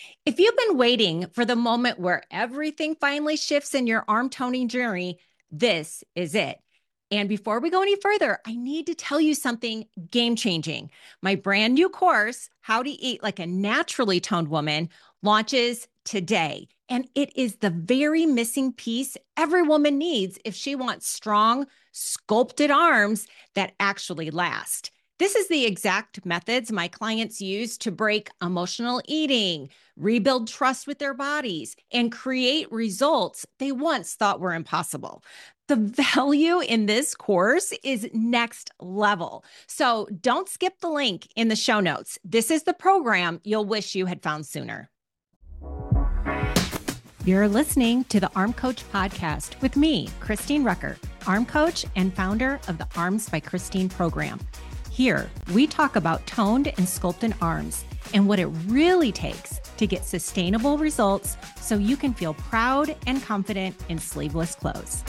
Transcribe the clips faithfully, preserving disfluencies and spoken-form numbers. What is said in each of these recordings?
If you've been waiting for the moment where everything finally shifts in your arm toning journey, this is it. And before we go any further, I need to tell you something game changing. My brand new course, How to Eat Like a Naturally Toned Woman, launches today. And it is the very missing piece every woman needs if she wants strong, sculpted arms that actually last. This is the exact methods my clients use to break emotional eating, rebuild trust with their bodies, and create results they once thought were impossible. The value in this course is next level. So don't skip the link in the show notes. This is the program you'll wish you had found sooner. You're listening to the Arm Coach Podcast with me, Christine Rucker, Arm Coach and founder of the Arms by Christine program. Here, we talk about toned and sculpted arms and what it really takes to get sustainable results so you can feel proud and confident in sleeveless clothes.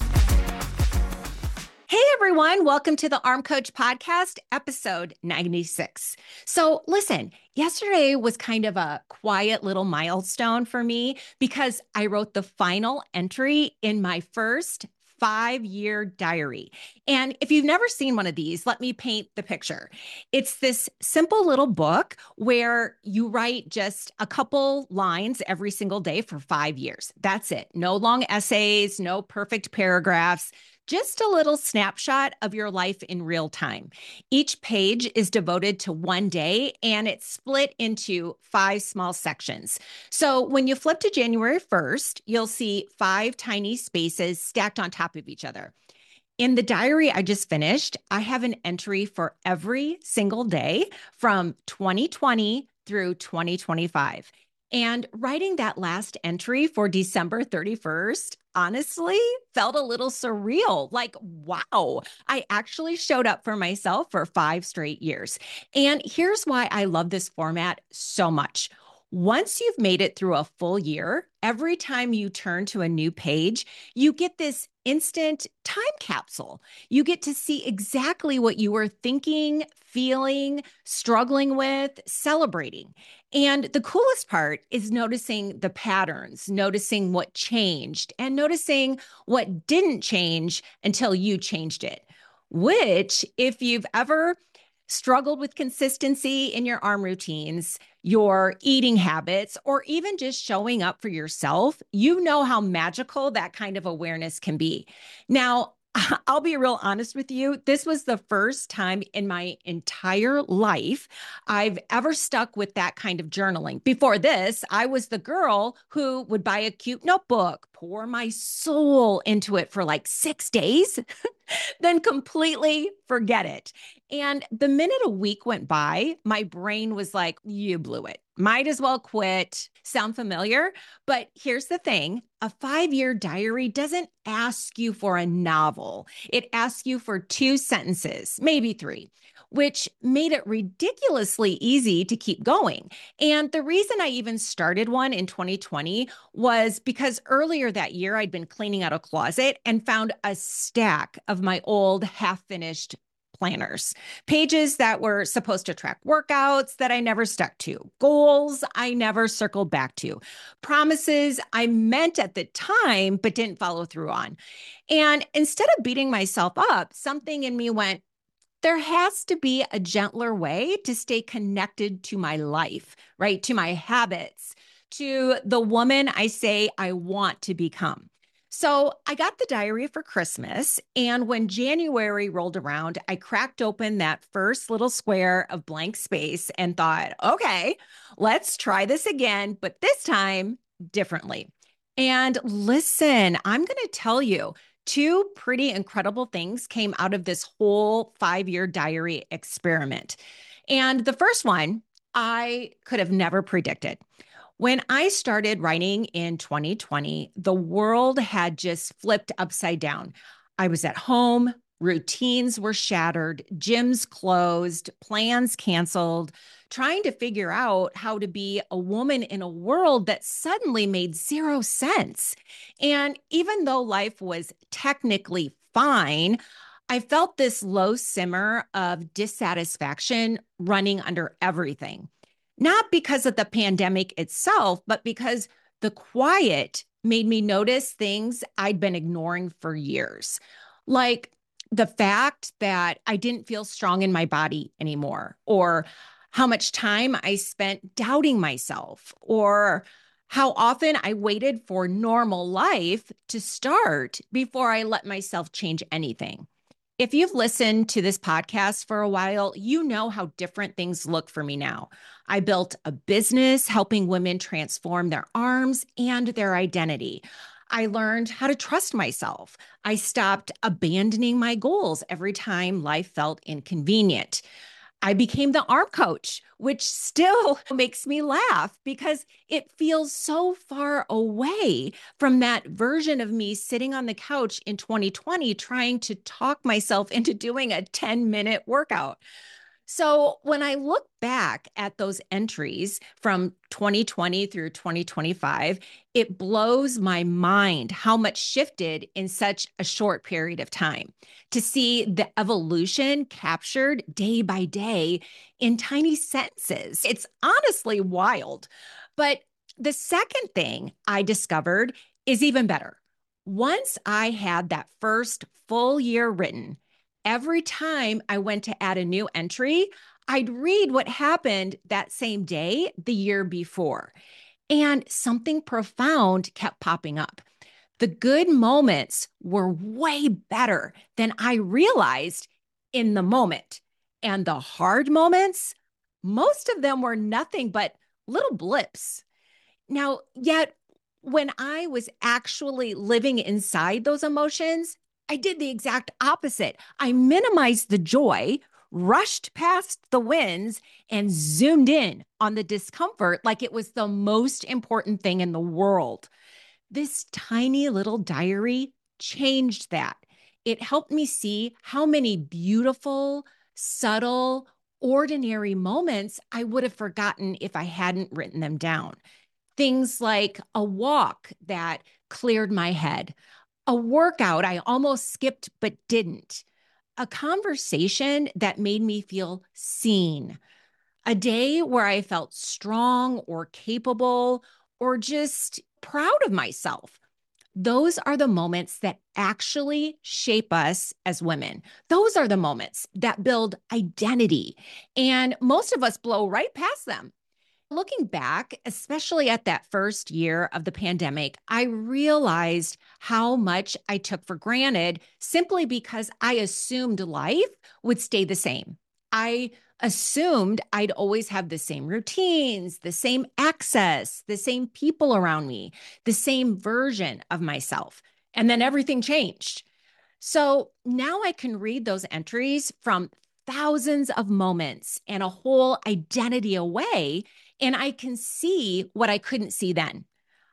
Hey everyone, welcome to the Arm Coach Podcast, episode ninety-six. So listen, yesterday was kind of a quiet little milestone for me because I wrote the final entry in my first five-year diary. And if you've never seen one of these, let me paint the picture. It's this simple little book where you write just a couple lines every single day for five years. That's it. No long essays, no perfect paragraphs. Just a little snapshot of your life in real time. Each page is devoted to one day and it's split into five small sections. So when you flip to January first, you'll see five tiny spaces stacked on top of each other. In the diary I just finished, I have an entry for every single day from twenty twenty through twenty twenty-five. And writing that last entry for December thirty-first, honestly, felt a little surreal. Like, wow, I actually showed up for myself for five straight years. And here's why I love this format so much. Once you've made it through a full year, every time you turn to a new page, you get this instant time capsule. You get to see exactly what you were thinking, feeling, struggling with, celebrating. And the coolest part is noticing the patterns, noticing what changed, and noticing what didn't change until you changed it. Which, if you've ever struggled with consistency in your arm routines, your eating habits, or even just showing up for yourself, you know how magical that kind of awareness can be. Now, I'll be real honest with you. This was the first time in my entire life I've ever stuck with that kind of journaling. Before this, I was the girl who would buy a cute notebook, pour my soul into it for like six days, then completely forget it. And the minute a week went by, my brain was like, you blew it. Might as well quit. Sound familiar? But here's the thing. A five-year diary doesn't ask you for a novel. It asks you for two sentences, maybe three, which made it ridiculously easy to keep going. And the reason I even started one in twenty twenty was because earlier that year, I'd been cleaning out a closet and found a stack of my old half-finished planners, pages that were supposed to track workouts that I never stuck to, goals I never circled back to, promises I meant at the time but didn't follow through on. And instead of beating myself up, something in me went, there has to be a gentler way to stay connected to my life, right? To my habits, to the woman I say I want to become. So I got the diary for Christmas, and when January rolled around, I cracked open that first little square of blank space and thought, okay, let's try this again, but this time differently. And listen, I'm going to tell you, two pretty incredible things came out of this whole five-year diary experiment. And the first one, I could have never predicted. When I started writing in twenty twenty, the world had just flipped upside down. I was at home, routines were shattered, gyms closed, plans canceled, trying to figure out how to be a woman in a world that suddenly made zero sense. And even though life was technically fine, I felt this low simmer of dissatisfaction running under everything. not because of the pandemic itself, but because the quiet made me notice things I'd been ignoring for years. Like the fact that I didn't feel strong in my body anymore, or how much time I spent doubting myself, or how often I waited for normal life to start before I let myself change anything. If you've listened to this podcast for a while, you know how different things look for me now. I built a business helping women transform their arms and their identity. I learned how to trust myself. I stopped abandoning my goals every time life felt inconvenient. I became the arm coach, which still makes me laugh because it feels so far away from that version of me sitting on the couch in twenty twenty trying to talk myself into doing a ten minute workout. So when I look back at those entries from twenty twenty through twenty twenty-five, it blows my mind how much shifted in such a short period of time. To see the evolution captured day by day in tiny sentences, it's honestly wild. But the second thing I discovered is even better. Once I had that first full year written, every time I went to add a new entry, I'd read what happened that same day the year before. And something profound kept popping up. The good moments were way better than I realized in the moment. And the hard moments, most of them were nothing but little blips. Now, yet, when I was actually living inside those emotions, I did the exact opposite. I minimized the joy, rushed past the wins, and zoomed in on the discomfort like it was the most important thing in the world. This tiny little diary changed that. It helped me see how many beautiful, subtle, ordinary moments I would have forgotten if I hadn't written them down. Things like a walk that cleared my head, a workout I almost skipped but didn't, a conversation that made me feel seen, a day where I felt strong or capable or just proud of myself. Those are the moments that actually shape us as women. Those are the moments that build identity. And most of us blow right past them. Looking back, especially at that first year of the pandemic, I realized how much I took for granted simply because I assumed life would stay the same. I assumed I'd always have the same routines, the same access, the same people around me, the same version of myself. And then everything changed. So now I can read those entries from thousands of moments and a whole identity away, and I can see what I couldn't see then.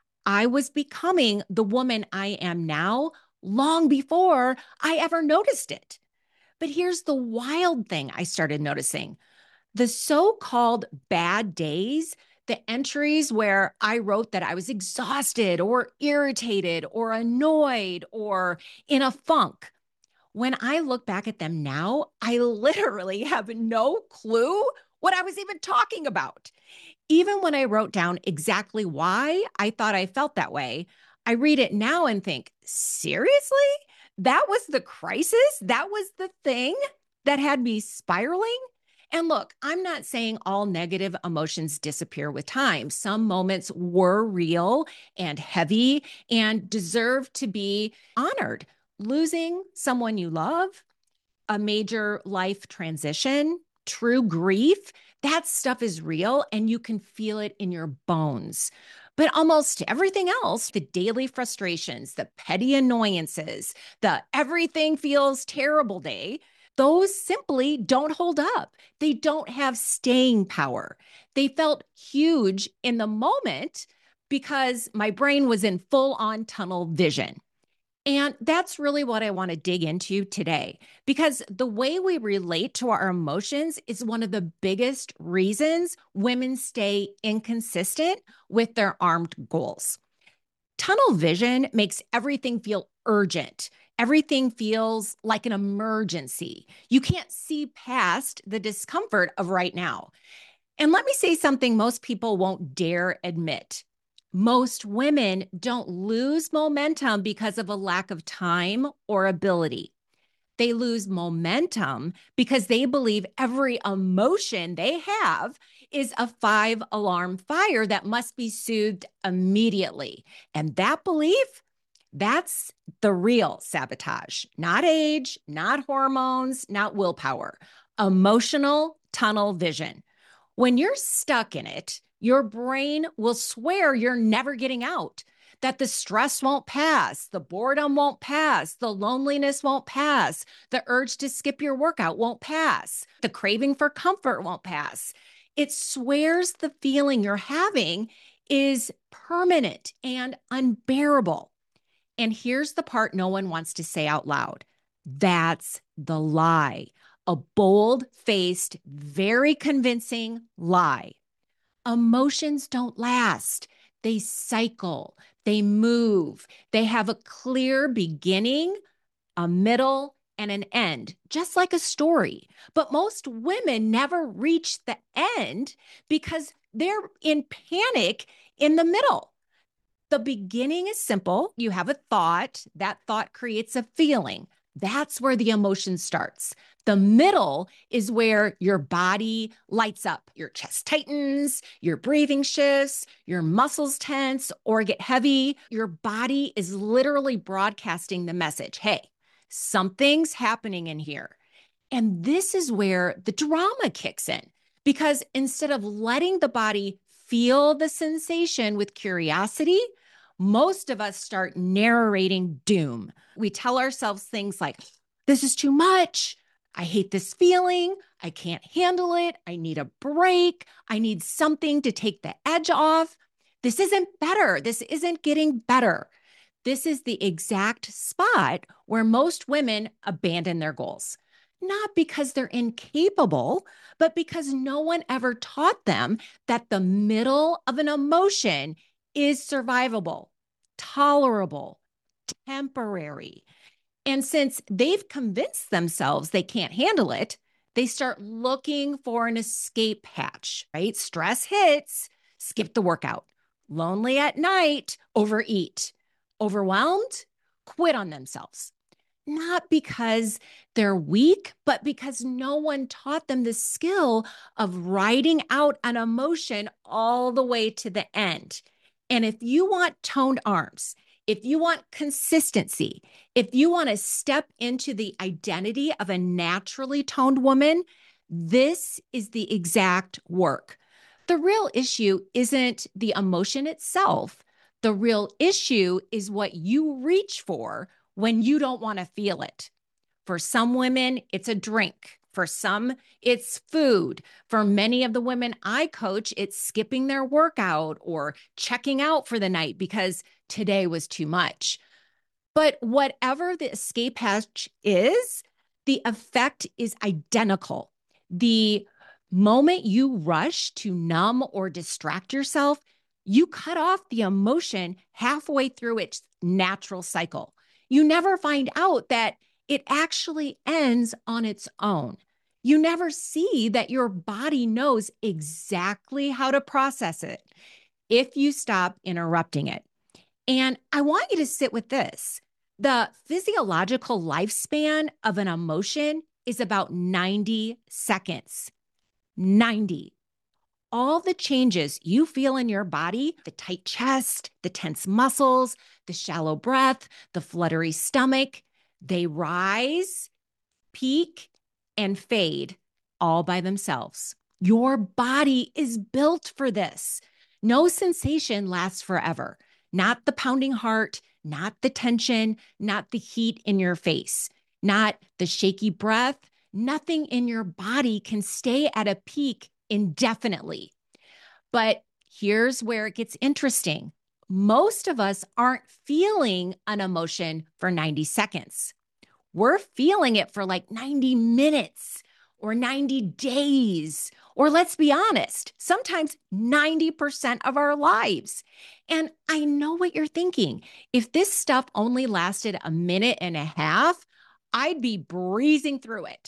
I was becoming the woman I am now long before I ever noticed it. But here's the wild thing I started noticing: the so called bad days, the entries where I wrote that I was exhausted or irritated or annoyed or in a funk. When I look back at them now, I literally have no clue what I was even talking about. Even when I wrote down exactly why I thought I felt that way, I read it now and think, seriously? That was the crisis? That was the thing that had me spiraling? And look, I'm not saying all negative emotions disappear with time. Some moments were real and heavy and deserve to be honored. Losing someone you love, a major life transition, true grief, that stuff is real and you can feel it in your bones. But almost everything else, the daily frustrations, the petty annoyances, the everything feels terrible day, those simply don't hold up. They don't have staying power. They felt huge in the moment because my brain was in full on tunnel vision. And that's really what I want to dig into today, because the way we relate to our emotions is one of the biggest reasons women stay inconsistent with their armed goals. Tunnel vision makes everything feel urgent. Everything feels like an emergency. You can't see past the discomfort of right now. And let me say something most people won't dare admit. Most women don't lose momentum because of a lack of time or ability. They lose momentum because they believe every emotion they have is a five alarm fire that must be soothed immediately. And that belief, that's the real sabotage, not age, not hormones, not willpower, emotional tunnel vision. When you're stuck in it, your brain will swear you're never getting out, that the stress won't pass, the boredom won't pass, the loneliness won't pass, the urge to skip your workout won't pass, the craving for comfort won't pass. It swears the feeling you're having is permanent and unbearable. And here's the part no one wants to say out loud. That's the lie. A bold-faced, very convincing lie. Emotions don't last. They cycle, they move, they have a clear beginning, a middle, and an end, just like a story. But most women never reach the end because they're in panic in the middle. The beginning is simple. You have a thought, that thought creates a feeling. That's where the emotion starts. The middle is where your body lights up. Your chest tightens, your breathing shifts, your muscles tense or get heavy. Your body is literally broadcasting the message, hey, something's happening in here. And this is where the drama kicks in, because instead of letting the body feel the sensation with curiosity, most of us start narrating doom. We tell ourselves things like, this is too much. I hate this feeling. I can't handle it. I need a break. I need something to take the edge off. This isn't better. This isn't getting better. This is the exact spot where most women abandon their goals. Not because they're incapable, but because no one ever taught them that the middle of an emotion is survivable, tolerable, temporary. And since they've convinced themselves they can't handle it, they start looking for an escape hatch, right? Stress hits, skip the workout. Lonely at night, overeat. Overwhelmed, quit on themselves. Not because they're weak, but because no one taught them the skill of riding out an emotion all the way to the end. And if you want toned arms, if you want consistency, if you want to step into the identity of a naturally toned woman, this is the exact work. The real issue isn't the emotion itself. The real issue is what you reach for when you don't want to feel it. For some women, it's a drink. For some, it's food. For many of the women I coach, it's skipping their workout or checking out for the night because today was too much. But whatever the escape hatch is, the effect is identical. The moment you rush to numb or distract yourself, you cut off the emotion halfway through its natural cycle. You never find out that it actually ends on its own. You never see that your body knows exactly how to process it if you stop interrupting it. And I want you to sit with this. The physiological lifespan of an emotion is about ninety seconds. ninety. All the changes you feel in your body, the tight chest, the tense muscles, the shallow breath, the fluttery stomach, they rise, peak, and fade all by themselves. Your body is built for this. No sensation lasts forever. Not the pounding heart, not the tension, not the heat in your face, not the shaky breath. Nothing in your body can stay at a peak indefinitely. But here's where it gets interesting. Most of us aren't feeling an emotion for ninety seconds. We're feeling it for like ninety minutes or ninety days, or let's be honest, sometimes ninety percent of our lives. And I know what you're thinking. If this stuff only lasted a minute and a half, I'd be breezing through it.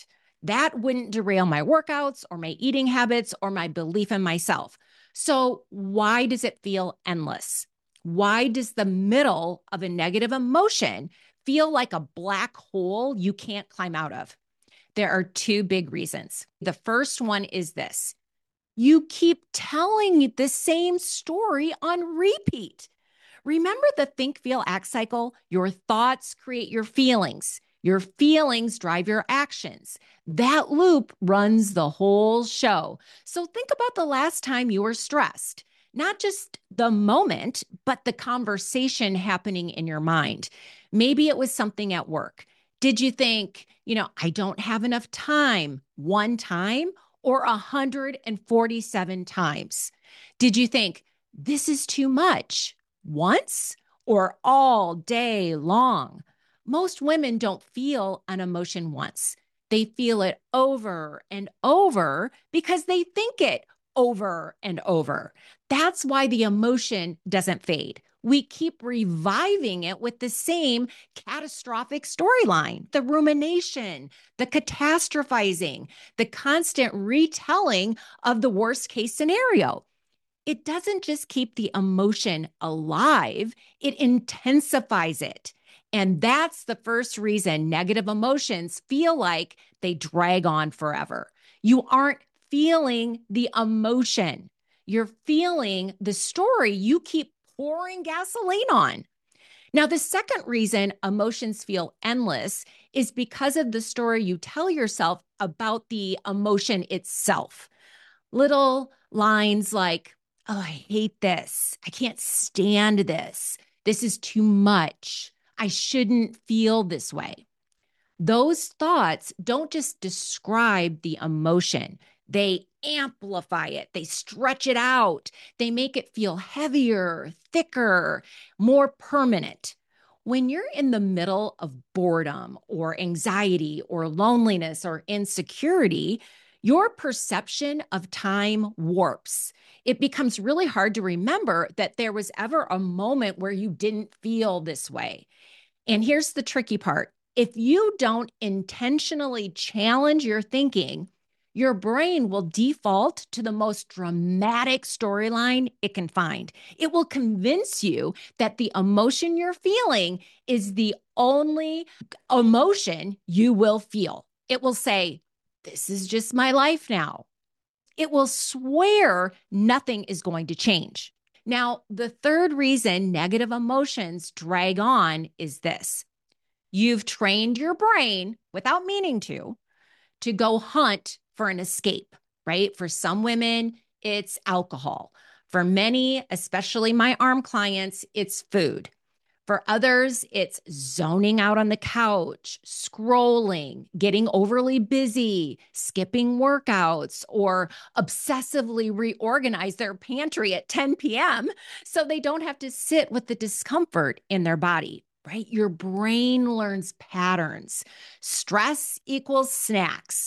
That wouldn't derail my workouts or my eating habits or my belief in myself. So, why does it feel endless? Why does the middle of a negative emotion feel like a black hole you can't climb out of? There are two big reasons. The first one is this: you keep telling the same story on repeat. Remember the think, feel, act cycle? Your thoughts create your feelings. Your feelings drive your actions. That loop runs the whole show. So think about the last time you were stressed, not just the moment, but the conversation happening in your mind. Maybe it was something at work. Did you think, you know, I don't have enough time one time or one hundred forty-seven times? Did you think this is too much once or all day long? Most women don't feel an emotion once. They feel it over and over because they think it over and over. That's why the emotion doesn't fade. We keep reviving it with the same catastrophic storyline, the rumination, the catastrophizing, the constant retelling of the worst case scenario. It doesn't just keep the emotion alive, it intensifies it. And that's the first reason negative emotions feel like they drag on forever. You aren't feeling the emotion. You're feeling the story you keep pouring gasoline on. Now, the second reason emotions feel endless is because of the story you tell yourself about the emotion itself. Little lines like, oh, I hate this. I can't stand this. This is too much. I shouldn't feel this way. Those thoughts don't just describe the emotion, they amplify it, they stretch it out, they make it feel heavier, thicker, more permanent. When you're in the middle of boredom or anxiety or loneliness or insecurity, your perception of time warps. It becomes really hard to remember that there was ever a moment where you didn't feel this way. And here's the tricky part. If you don't intentionally challenge your thinking, your brain will default to the most dramatic storyline it can find. It will convince you that the emotion you're feeling is the only emotion you will feel. It will say, this is just my life now. It will swear nothing is going to change. Now, the third reason negative emotions drag on is this: you've trained your brain without meaning to, to go hunt for an escape, right? For some women, it's alcohol. For many, especially my arm clients, it's food. For others, it's zoning out on the couch, scrolling, getting overly busy, skipping workouts, or obsessively reorganize their pantry at ten p.m. so they don't have to sit with the discomfort in their body, right? Your brain learns patterns. Stress equals snacks.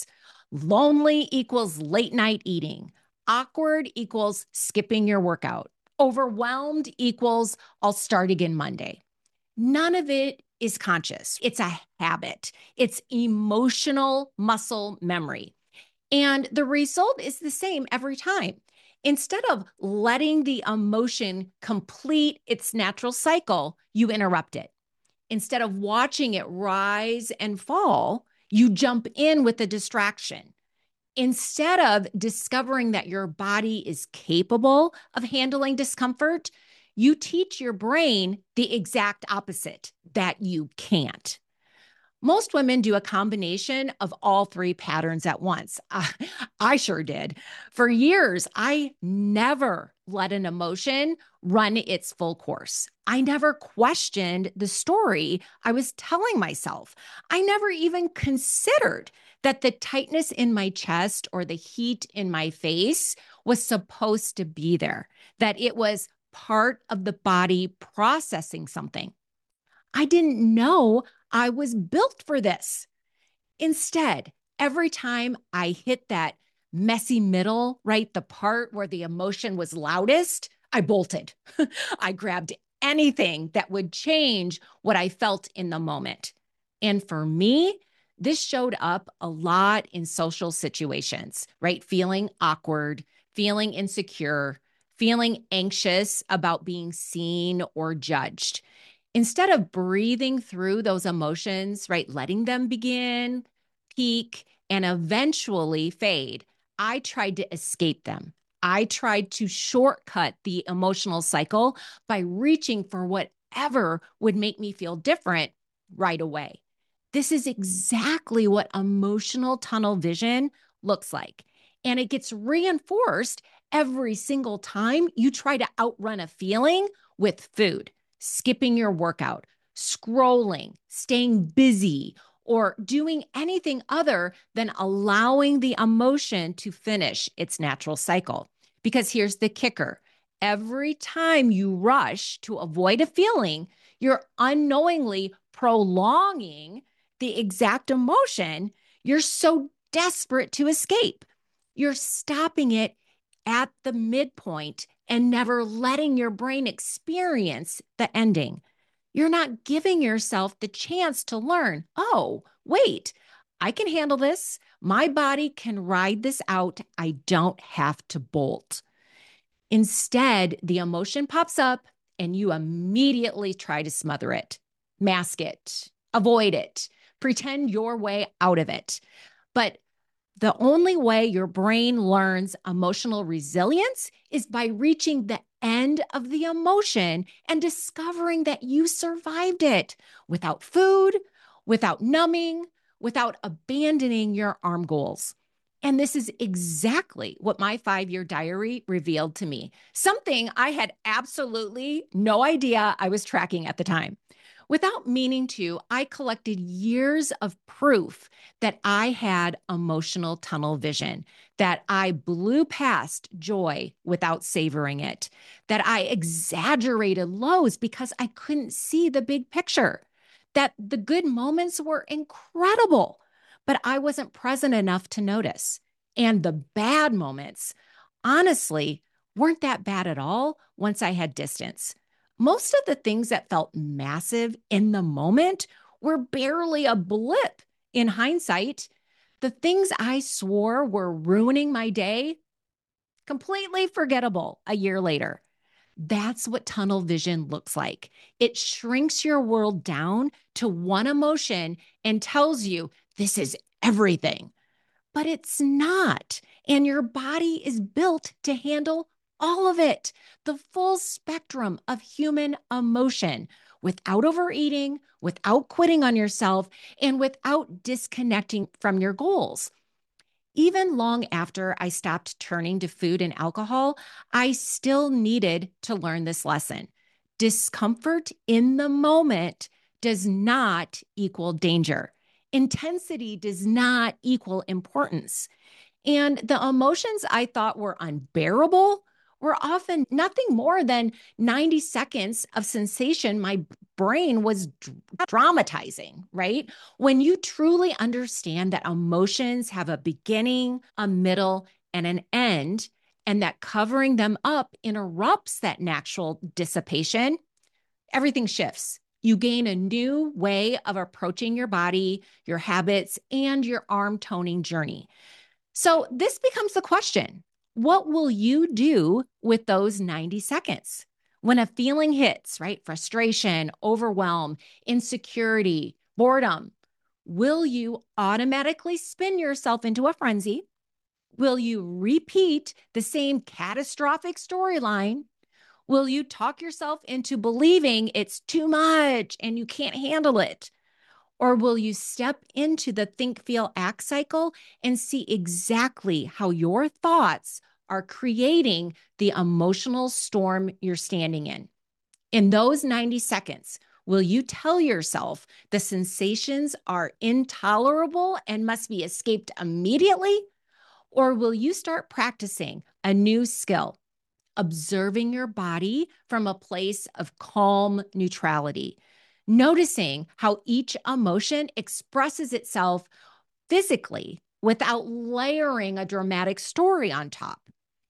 Lonely equals late night eating. Awkward equals skipping your workout. Overwhelmed equals I'll start again Monday. None of it is conscious. It's a habit. It's emotional muscle memory. And the result is the same every time. Instead of letting the emotion complete its natural cycle, you interrupt it. Instead of watching it rise and fall, you jump in with a distraction. Instead of discovering that your body is capable of handling discomfort, you teach your brain the exact opposite, that you can't. Most women do a combination of all three patterns at once. Uh, I sure did. For years, I never let an emotion run its full course. I never questioned the story I was telling myself. I never even considered that the tightness in my chest or the heat in my face was supposed to be there, that it was part of the body processing something. I didn't know I was built for this. Instead, every time I hit that messy middle, right, the part where the emotion was loudest, I bolted. I grabbed anything that would change what I felt in the moment. And for me, This showed up a lot in social situations, right? Feeling awkward, feeling insecure, feeling anxious about being seen or judged. Instead of breathing through those emotions, right, letting them begin, peak, and eventually fade, I tried to escape them. I tried to shortcut the emotional cycle by reaching for whatever would make me feel different right away. This is exactly what emotional tunnel vision looks like. And it gets reinforced every single time you try to outrun a feeling with food, skipping your workout, scrolling, staying busy, or doing anything other than allowing the emotion to finish its natural cycle. Because here's the kicker: every time you rush to avoid a feeling, you're unknowingly prolonging the exact emotion you're so desperate to escape. You're stopping it at the midpoint and never letting your brain experience the ending. You're not giving yourself the chance to learn, oh, wait, I can handle this. My body can ride this out. I don't have to bolt. Instead, the emotion pops up and you immediately try to smother it, mask it, avoid it, pretend your way out of it. But the only way your brain learns emotional resilience is by reaching the end of the emotion and discovering that you survived it without food, without numbing, without abandoning your arm goals. And this is exactly what my five year diary revealed to me, something I had absolutely no idea I was tracking at the time. Without meaning to, I collected years of proof that I had emotional tunnel vision, that I blew past joy without savoring it, that I exaggerated lows because I couldn't see the big picture, that the good moments were incredible, but I wasn't present enough to notice. And the bad moments, honestly, weren't that bad at all once I had distance. Most of the things that felt massive in the moment were barely a blip in hindsight. The things I swore were ruining my day, completely forgettable a year later. That's what tunnel vision looks like. It shrinks your world down to one emotion and tells you this is everything, but it's not. And your body is built to handle all of it, the full spectrum of human emotion, without overeating, without quitting on yourself, and without disconnecting from your goals. Even long after I stopped turning to food and alcohol, I still needed to learn this lesson. Discomfort in the moment does not equal danger. Intensity does not equal importance. And the emotions I thought were unbearable were often nothing more than ninety seconds of sensation my brain was dr- dramatizing, right? When you truly understand that emotions have a beginning, a middle, and an end, and that covering them up interrupts that natural dissipation, everything shifts. You gain a new way of approaching your body, your habits, and your arm toning journey. So this becomes the question: what will you do with those ninety seconds? When a feeling hits, right? Frustration, overwhelm, insecurity, boredom, will you automatically spin yourself into a frenzy? Will you repeat the same catastrophic storyline? Will you talk yourself into believing it's too much and you can't handle it? Or will you step into the think, feel, act cycle and see exactly how your thoughts are creating the emotional storm you're standing in? In those ninety seconds, will you tell yourself the sensations are intolerable and must be escaped immediately? Or will you start practicing a new skill, observing your body from a place of calm neutrality, noticing how each emotion expresses itself physically without layering a dramatic story on top?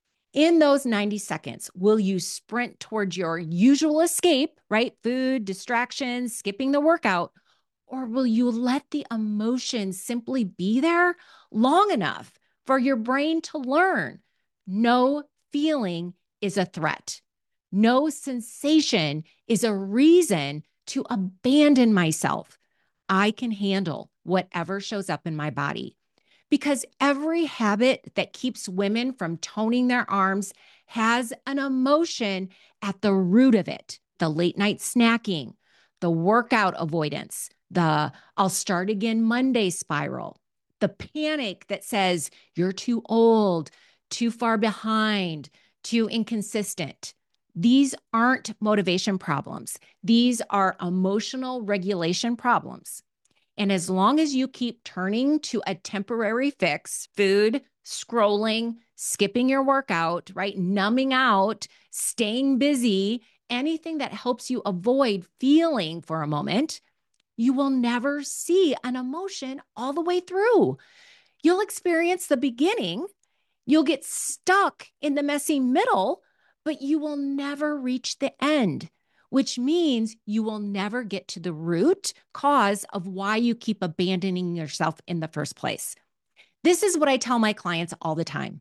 In those ninety seconds, will you sprint towards your usual escape, right? Food, distractions, skipping the workout? Or will you let the emotion simply be there long enough for your brain to learn no feeling is a threat? No sensation is a reason to abandon myself. I can handle whatever shows up in my body. Because every habit that keeps women from toning their arms has an emotion at the root of it. The late night snacking, the workout avoidance, the I'll start again Monday spiral, the panic that says you're too old, too far behind, too inconsistent. These aren't motivation problems. These are emotional regulation problems. And as long as you keep turning to a temporary fix, food, scrolling, skipping your workout, right? Numbing out, staying busy, anything that helps you avoid feeling for a moment, you will never see an emotion all the way through. You'll experience the beginning, you'll get stuck in the messy middle, but you will never reach the end, which means you will never get to the root cause of why you keep abandoning yourself in the first place. This is what I tell my clients all the time.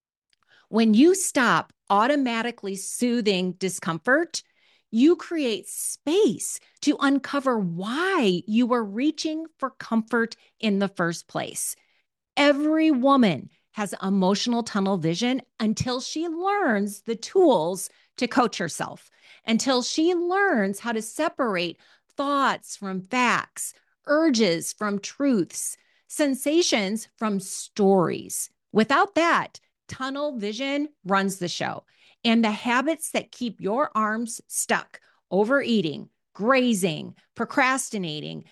When you stop automatically soothing discomfort, you create space to uncover why you were reaching for comfort in the first place. Every woman has emotional tunnel vision until she learns the tools to coach herself, until she learns how to separate thoughts from facts, urges from truths, sensations from stories. Without that, tunnel vision runs the show. And the habits that keep your arms stuck, overeating, grazing, procrastinating,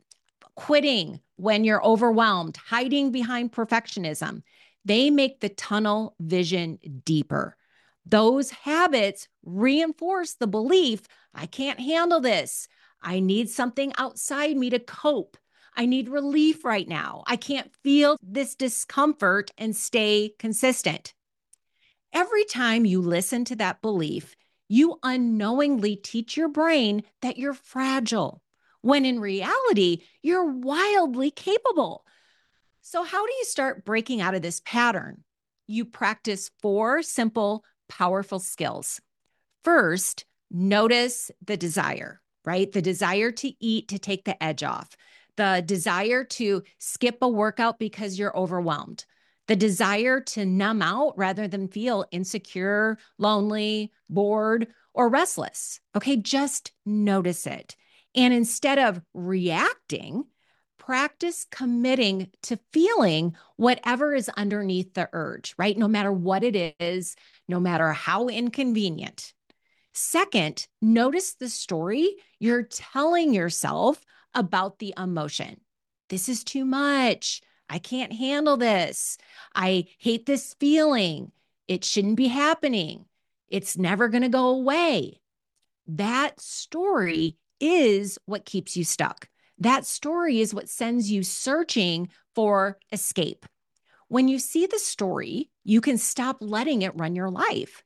quitting when you're overwhelmed, hiding behind perfectionism, they make the tunnel vision deeper. Those habits reinforce the belief, I can't handle this. I need something outside me to cope. I need relief right now. I can't feel this discomfort and stay consistent. Every time you listen to that belief, you unknowingly teach your brain that you're fragile, when in reality, you're wildly capable. So, how do you start breaking out of this pattern? You practice four simple, powerful skills. First, notice the desire, right? The desire to eat to take the edge off, the desire to skip a workout because you're overwhelmed, the desire to numb out rather than feel insecure, lonely, bored, or restless. Okay, just notice it. And instead of reacting, practice committing to feeling whatever is underneath the urge, right? No matter what it is, no matter how inconvenient. Second, notice the story you're telling yourself about the emotion. This is too much. I can't handle this. I hate this feeling. It shouldn't be happening. It's never going to go away. That story is what keeps you stuck. That story is what sends you searching for escape. When you see the story, you can stop letting it run your life.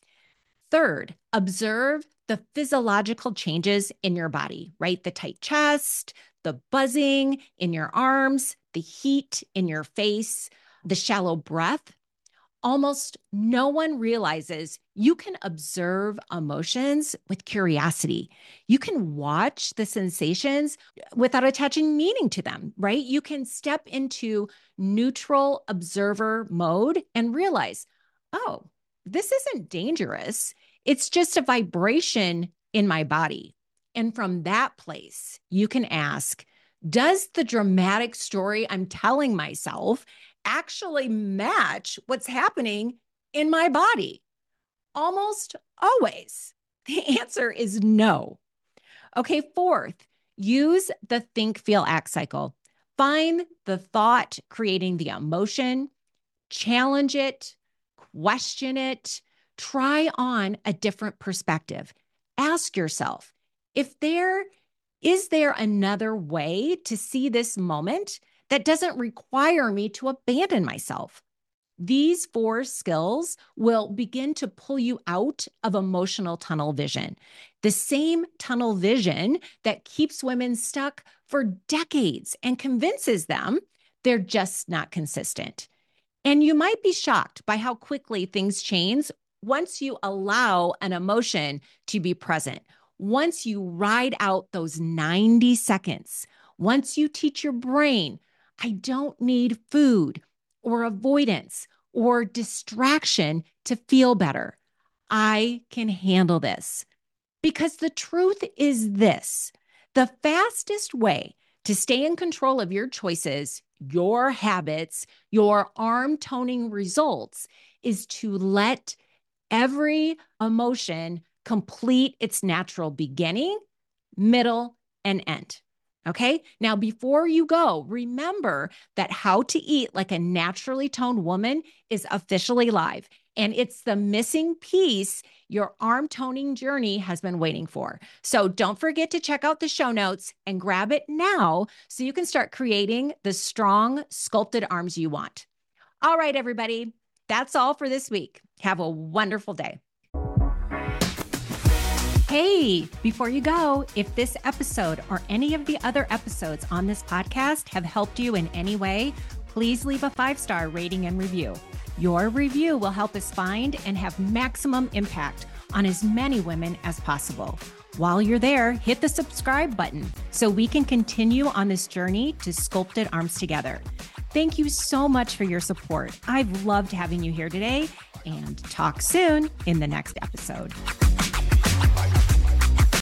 Third, observe the physiological changes in your body, right? The tight chest, the buzzing in your arms, the heat in your face, the shallow breath. Almost no one realizes you can observe emotions with curiosity. You can watch the sensations without attaching meaning to them, right? You can step into neutral observer mode and realize, oh, this isn't dangerous. It's just a vibration in my body. And from that place, you can ask, does the dramatic story I'm telling myself actually match what's happening in my body? Almost always. The answer is no. Okay, fourth, use the think, feel, act cycle. Find the thought creating the emotion, challenge it, question it, try on a different perspective. Ask yourself, if there is there another way to see this moment that doesn't require me to abandon myself? These four skills will begin to pull you out of emotional tunnel vision, the same tunnel vision that keeps women stuck for decades and convinces them they're just not consistent. And you might be shocked by how quickly things change once you allow an emotion to be present, once you ride out those ninety seconds, once you teach your brain, I don't need food or avoidance or distraction to feel better. I can handle this. Because the truth is this, the fastest way to stay in control of your choices, your habits, your arm toning results is to let every emotion complete its natural beginning, middle, and end. Okay. Now, before you go, remember that How to Eat Like a Naturally Toned Woman is officially live. And it's the missing piece your arm toning journey has been waiting for. So don't forget to check out the show notes and grab it now so you can start creating the strong, sculpted arms you want. All right, everybody. That's all for this week. Have a wonderful day. Hey, before you go, if this episode or any of the other episodes on this podcast have helped you in any way, please leave a five-star rating and review. Your review will help us find and have maximum impact on as many women as possible. While you're there, hit the subscribe button so we can continue on this journey to sculpted arms together. Thank you so much for your support. I've loved having you here today, and talk soon in the next episode.